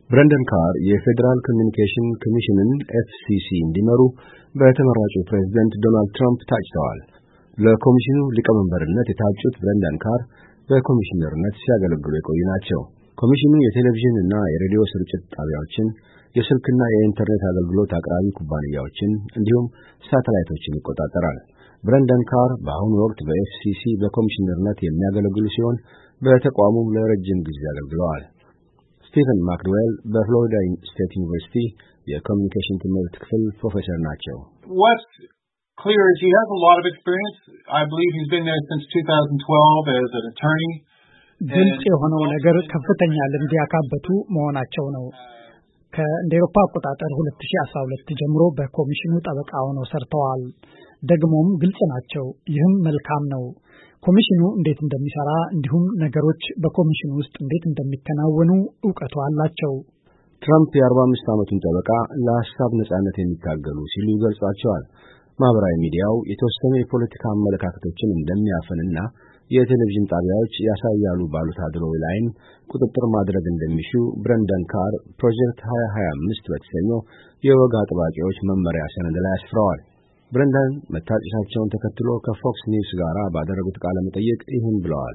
ብረንደን ካር የፌዴራል ኮሚኒኬሽን ኮሚሽንን FCC እንዲመሩ በተመራጩ ፕሬዝዳንት ዶናልድ ትራምፕ ታጭተዋል። ለኮሚሽኑ ሊቀመንበርነት የታጩት ብረንደን ካር በኮሚሽነርነት ሲያገለግሉ የቆዩ ናቸው። ኮሚሽኑ የቴሌቪዥን እና የሬዲዮ ስርጭት ጣቢያዎችን፣ የስልክና የኢንተርኔት አገልግሎት አቅራቢ ኩባንያዎችን እንዲሁም ሳተላይቶችን ይቆጣጠራል። ብረንደን ካር በአሁኑ ወቅት በFCC በኮሚሽነርነት የሚያገለግሉ ሲሆን በተቋሙ ለረጅም ጊዜ አገልግለዋል። ስቲቨን ማክድዌል በፍሎሪዳ ስቴት ዩኒቨርሲቲ የኮሚኒኬሽን ትምህርት ክፍል ፕሮፌሰር ናቸው። What's clear is he has a lot of experience. I believe he's been there since 2012 as an attorney. ግልጽ የሆነው ነገር ከፍተኛ ልምድ ያካበቱ መሆናቸው ነው። ከእንደ አውሮፓ አቆጣጠር 2012 ጀምሮ በኮሚሽኑ ጠበቃ ሆነው ሰርተዋል። ደግሞም ግልጽ ናቸው። ይህም መልካም ነው። ኮሚሽኑ እንዴት እንደሚሰራ እንዲሁም ነገሮች በኮሚሽኑ ውስጥ እንዴት እንደሚከናወኑ ዕውቀቱ አላቸው። ትራምፕ የ45 ዓመቱን ጠበቃ ለሐሳብ ነጻነት የሚታገሉ ሲሉ ይገልጿቸዋል። ማህበራዊ ሚዲያው የተወሰኑ የፖለቲካ አመለካከቶችን እንደሚያፈንና የቴሌቪዥን ጣቢያዎች ያሳያሉ ባሉት አድሎ ላይም ቁጥጥር ማድረግ እንደሚሹ ብረንደን ካር ፕሮጀክት 2025 በተሰኘው የወግ አጥባቂዎች መመሪያ ሰነድ ላይ አስፍረዋል። ብረንደን መታጨታቸውን ተከትሎ ከፎክስ ኒውስ ጋር ባደረጉት ቃለ መጠይቅ ይህን ብለዋል።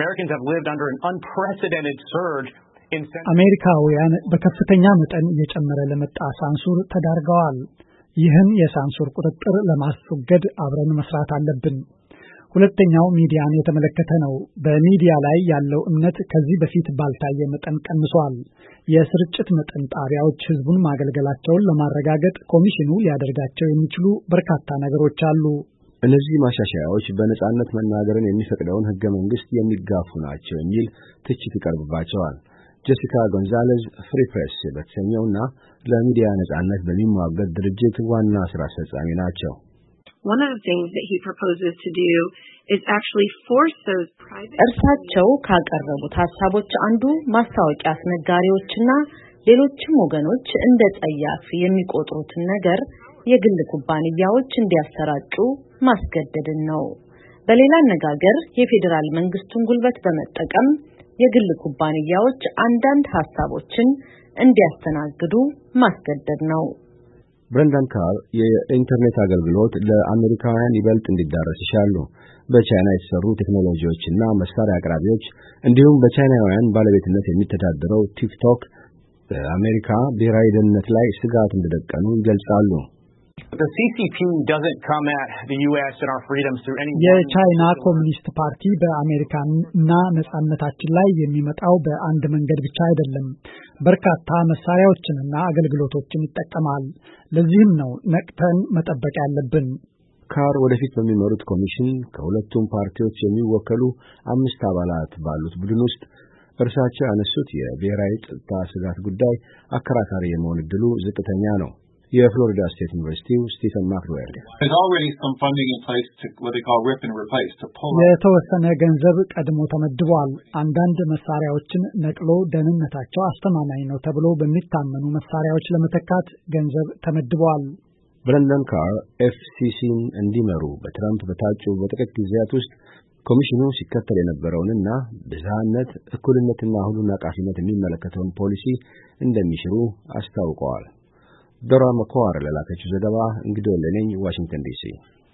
አሜሪካውያን በከፍተኛ መጠን እየጨመረ ለመጣ ሳንሱር ተዳርገዋል። ይህን የሳንሱር ቁጥጥር ለማስወገድ አብረን መስራት አለብን። ሁለተኛው ሚዲያን የተመለከተ ነው። በሚዲያ ላይ ያለው እምነት ከዚህ በፊት ባልታየ መጠን ቀንሷል። የስርጭት መጠን ጣቢያዎች ህዝቡን ማገልገላቸውን ለማረጋገጥ ኮሚሽኑ ሊያደርጋቸው የሚችሉ በርካታ ነገሮች አሉ። እነዚህ ማሻሻያዎች በነጻነት መናገርን የሚፈቅደውን ህገ መንግስት የሚጋፉ ናቸው የሚል ትችት ይቀርብባቸዋል። ጄሲካ ጎንዛሌዝ ፍሪ ፕሬስ በተሰኘውና ለሚዲያ ነጻነት በሚሟገት ድርጅት ዋና ስራ አስፈጻሚ ናቸው። One of the things that he proposes to do is actually force those private እርሳቸው ካቀረቡት ሐሳቦች አንዱ ማስታወቂያ አስነጋሪዎችና ሌሎችም ወገኖች እንደ ጸያፍ የሚቆጥሩትን ነገር የግል ኩባንያዎች እንዲያሰራጩ ማስገደድን ነው። በሌላ አነጋገር የፌዴራል መንግስቱን ጉልበት በመጠቀም የግል ኩባንያዎች አንዳንድ ሐሳቦችን እንዲያስተናግዱ ማስገደድ ነው። ብረንደን ካር የኢንተርኔት አገልግሎት ለአሜሪካውያን ይበልጥ እንዲዳረስ ይሻሉ። በቻይና የተሰሩ ቴክኖሎጂዎችና መሳሪያ አቅራቢዎች እንዲሁም በቻይናውያን ባለቤትነት የሚተዳደረው ቲክቶክ በአሜሪካ ብሔራዊ ደህንነት ላይ ስጋት እንደደቀኑ ይገልጻሉ። The CCP doesn't come at the US and our freedoms through any የቻይና ኮሚኒስት ፓርቲ በአሜሪካና ነጻነታችን ላይ የሚመጣው በአንድ መንገድ ብቻ አይደለም። በርካታ መሳሪያዎችንና አገልግሎቶችን ይጠቀማል። ለዚህም ነው ነቅተን መጠበቅ ያለብን። ካር ወደፊት በሚመሩት ኮሚሽን ከሁለቱም ፓርቲዎች የሚወከሉ 5 አባላት ባሉት ቡድን ውስጥ እርሳቸው ያነሱት የብሔራዊ ጸጥታ ስጋት ጉዳይ አከራካሪ የመሆን ዕድሉ ዝቅተኛ ነው። የፍሎሪዳ ስቴት ዩኒቨርሲቲው ስቲቨን ማክድዌል የተወሰነ ገንዘብ ቀድሞ ተመድቧል። አንዳንድ መሳሪያዎችን ነቅሎ ደህንነታቸው አስተማማኝ ነው ተብሎ በሚታመኑ መሳሪያዎች ለመተካት ገንዘብ ተመድቧል። ብረንደን ካር FCCን እንዲመሩ በትራምፕ በታጩ በጥቂት ጊዜያት ውስጥ ኮሚሽኑ ሲከተል የነበረውንና ብዝሃነት፣ እኩልነትና ሁሉን አቃፊነት የሚመለከተውን ፖሊሲ እንደሚሽሩ አስታውቀዋል። ዶራ መኳር ለላከችው ዘገባ እንግዲህ ወለነኝ ዋሽንግተን ዲሲ